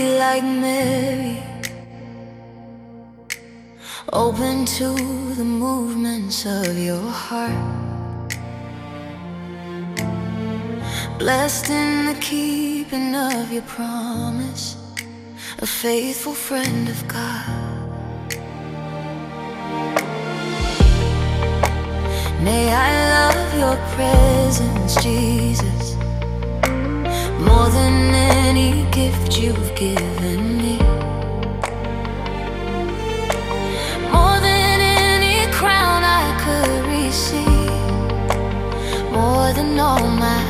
like Mary, open to the movements of your heart, blessed in the keeping of your promise, a faithful friend of God. May I love your presence, Jesus, more than any gift you've given me, more than any crown I could receive, more than all my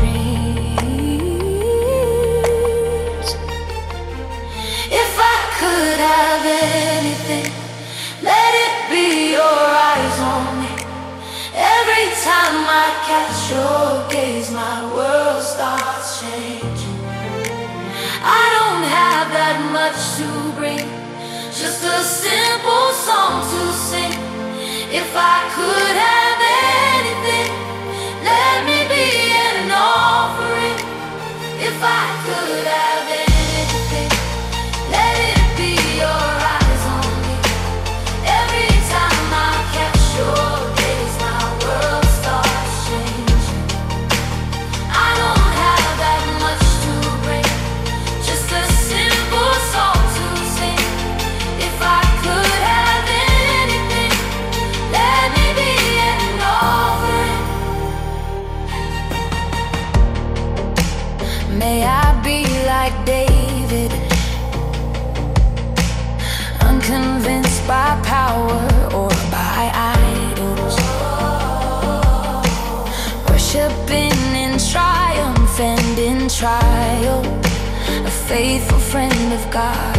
dreams. If I could have anything, let it be your eyes on me. Every time I catch your gaze, my world starts changing. I don't have that much to bring, just a simple song to sing. If I could have anything, let me be an offering. If I could have anything, let it be your eyes on me. Every time I catch your gaze, my world starts changing. I don't have that much to bring, just a simple song to sing. If I could have anything, let me be an offering. May I be like David, unconvinced by power or by idols, worshiping in triumph and in trial, a faithful friend of God.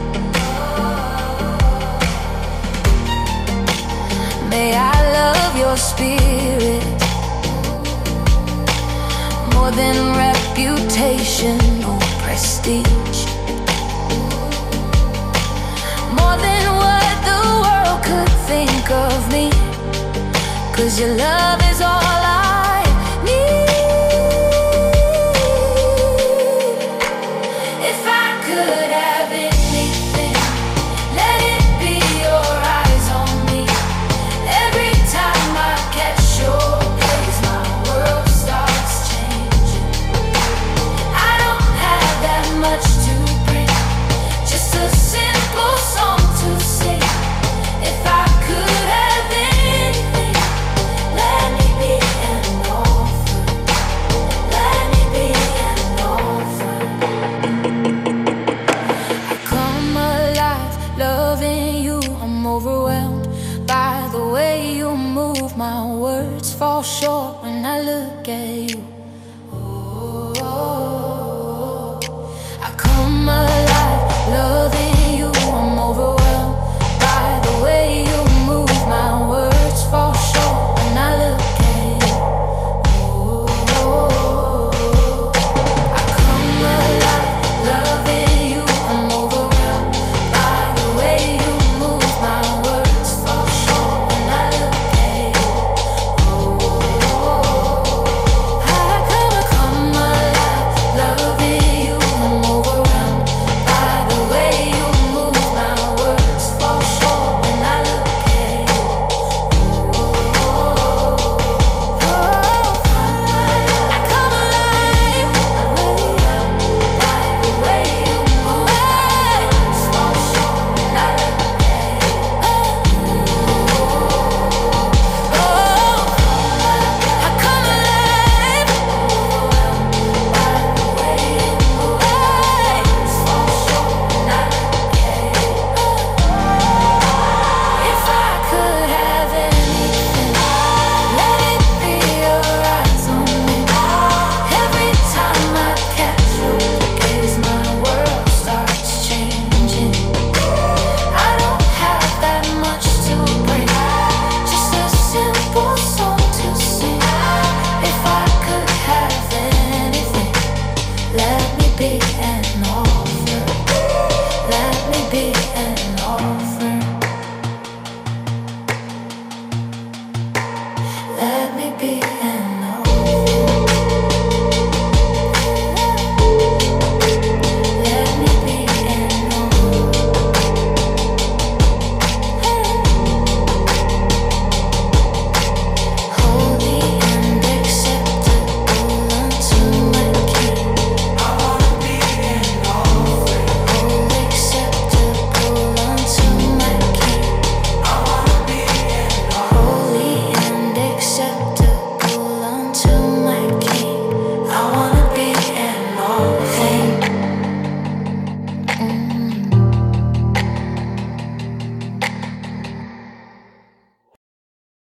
May I love your spirit more than reputation or prestige, more than what the world could think of me, 'cause your love is all I need. If I could have anything, let it be your eyes on me. Every time I catch your gaze, my world starts changing. I don't have that much to bring, just a simple song to sing. If I could have anything, let me be an offering. Let me be an offering. I come alive loving you. I'm overwhelmed by the way you move. My words fall short when I look at